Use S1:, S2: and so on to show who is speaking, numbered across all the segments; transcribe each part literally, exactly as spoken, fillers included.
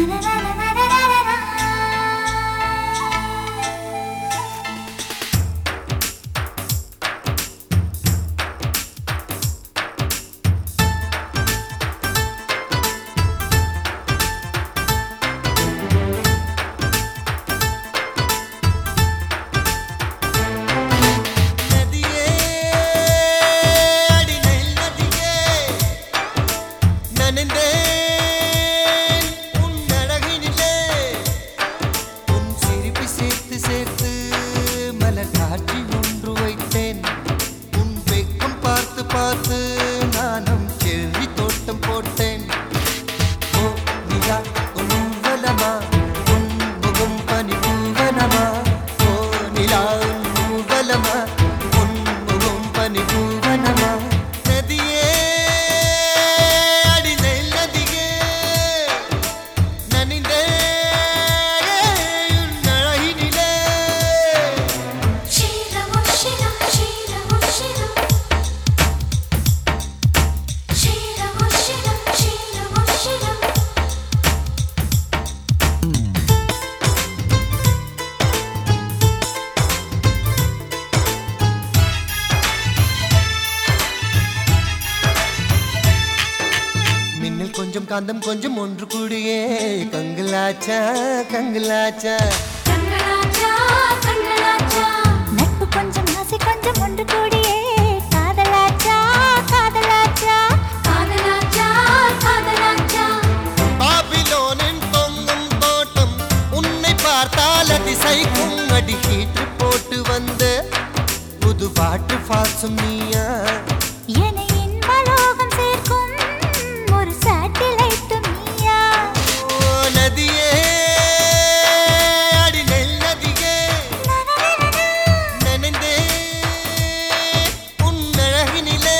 S1: கொஞ்சம் காந்தம் கொஞ்சம் ஒன்று கூடியே கங்கலாச்சா கங்கலாச்சா
S2: கங்கலாச்சா கங்கலாச்சா நட்பு கொஞ்சம் ஆசை கொஞ்சம் ஒன்று கூடியே காதலாச்சா காதலாச்சா காதலாச்சா காதலாச்சா
S1: பாபிலோனின் தொங்கும் தோட்டம் உன்னை பார்த்தால் அதிசைக்கும் அடி ஹீட்டு போட்டு வந்த புது பாட்டு பாசும் நீயா
S2: என்னை இன்பலோகம் சேர்க்கும் ஒரு சாட்டிலைட் நீயா
S1: நதியே அடி நெல் நதியே நனைந்தே உன் அழகினிலே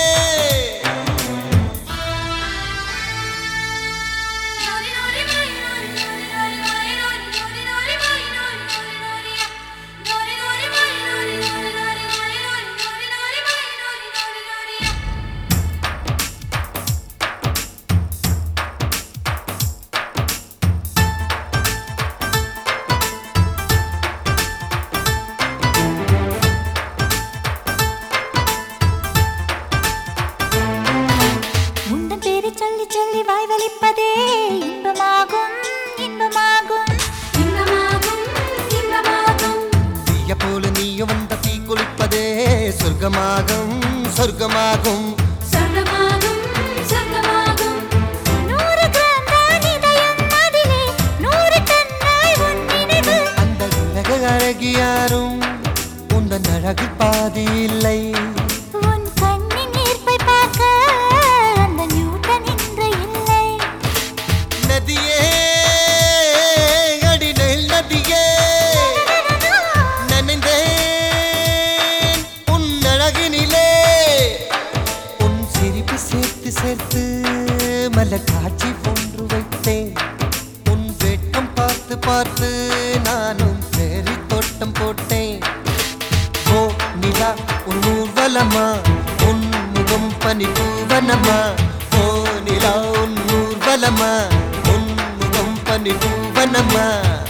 S2: சொல்லி சொல்லி வாய் வலிப்பதே இன்பமாகும் இன்பமாகும் இன்பமாகும் இன்பமாகும்
S1: தீய போல நீயும் வந்த தீ குளிப்பதே சொர்க்கமாகும் சொர்க்கமாகும்
S2: சொர்க்கமாகும் சொர்க்கமாகும் நூறு கிராம் தான் இதயம் அதிலே நூறு டன்னாய் உன் நினைவு
S1: அந்த உலக அழகி யாரும் உந்தன் அழகு பாதி இல்லை
S2: உன் கண்ணின் ஈர்ப்பை பார்க்க
S1: நதியே அடி நெல் நதியே நனைந்தேன் உன் அழகினிலே உன் சிரிப்பு சேர்த்து சேர்த்து மலர் காட்சி ஒன்று வைத்தேன் உன் வெட்கம் பார்த்து பார்த்து நானும் சேரி தோட்டம் போட்டேன் ஓ நிலா உன் ஊர்வலமா உன் முகம் பனி பூவனமா ஓ நிலா உன் ஊர்வலமா பனி பூவனமா